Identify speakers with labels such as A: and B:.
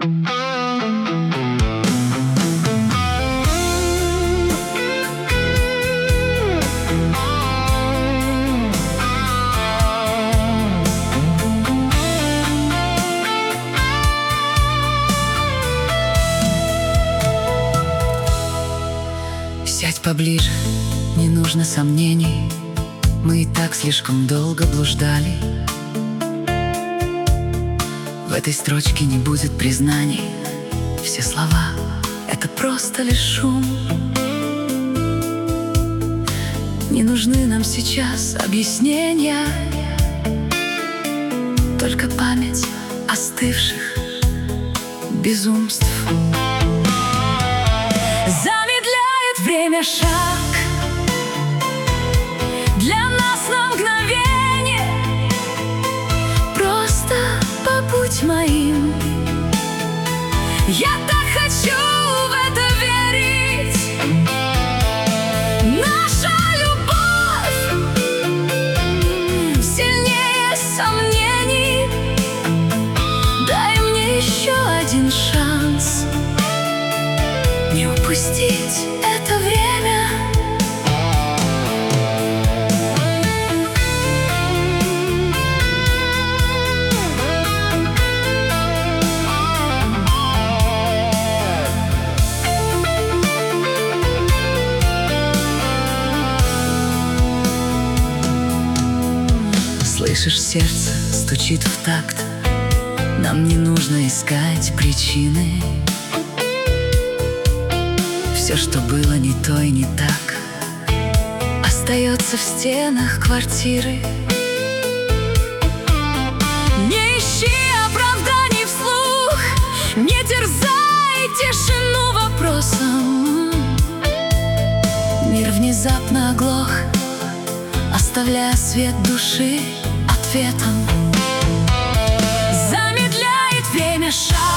A: Сядь поближе, не нужно сомнений. Мы и так слишком долго блуждали. В этой строчке не будет признаний. Все слова — это просто лишь шум. Не нужны нам сейчас объяснения, только память остывших безумств. Замедляет время шаг для нас на мгновение. Просто побудь моим. Я так хочу в это верить. Наша любовь сильнее сомнений. Дай мне еще один шанс не упустить это время. Слышишь, сердце стучит в такт. Нам не нужно искать причины. Все, что было не то и не так, остается в стенах квартиры. Не ищи оправданий вслух, не терзай тишину вопросом. Мир внезапно оглох, оставляя свет души ответом. Замедляет время шаг